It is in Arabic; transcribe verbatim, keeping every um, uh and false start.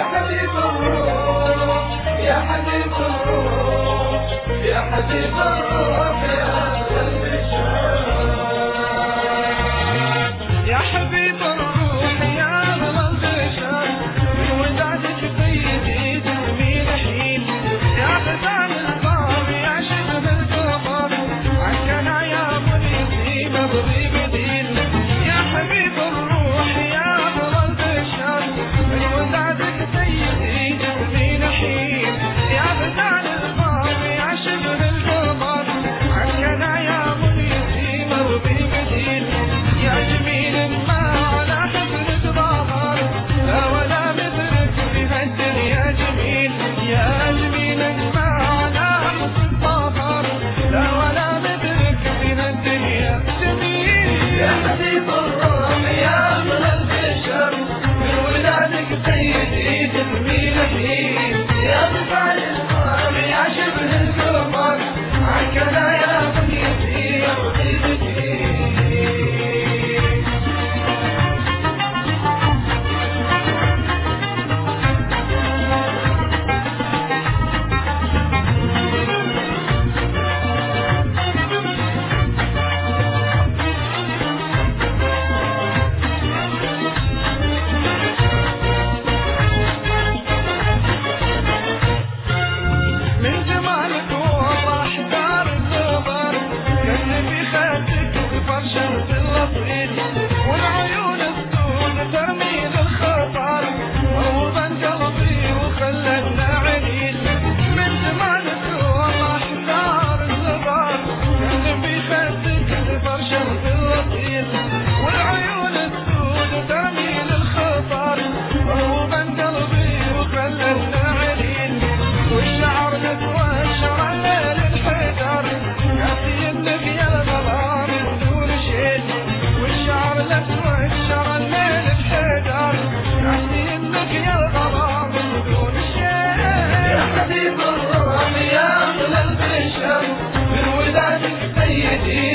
حبيب الروح يا حبيب الروح يا حبيب الروح يا قلب الشام يا حبيب الروح يا قلب الشام من ودادك سيدي تهمي نحيل يا غزال القمر يا شبه القمر عنكنا يا مريدي مبغي بديل يا حبيب الروح يا قلب الشام من ودادك سيدي تهمي نحيل يا غزال القمر يا شبه القمر عنكنا يا مريدي مبغي بديل يا جميل ما على حفلة ظهر لا ولا مثلك في هالدنيا جميل يا جميل ما على حفلة ظهر لا ولا مثلك في هالدنيا جميل يا حبيب الروح يا قلب الشام من ولادك سيدي تهمي نحيل يا غزال القمر يا شبه القمر عنكنا يا مريدي مبغي بديل من جمالك والله احتار النظر كان في خدك فرشة الأصيل والعيون السود ترمي للخطر موضا قلبي وخلتنا عليل من جمالك والله احتار النظر كان في خدك فرشة الأصيل والعيون السود ترمي للخطر موضا قلبي وخلتنا عليل والشعر نتوشر الليل الحجر يعطينك يا الغرام بدون شيل والشعر نتوشر الليل الحجر يعطينك يا الغرام بدون شيل يا حبيب الروح يا قلب الشام من ولادك سيدي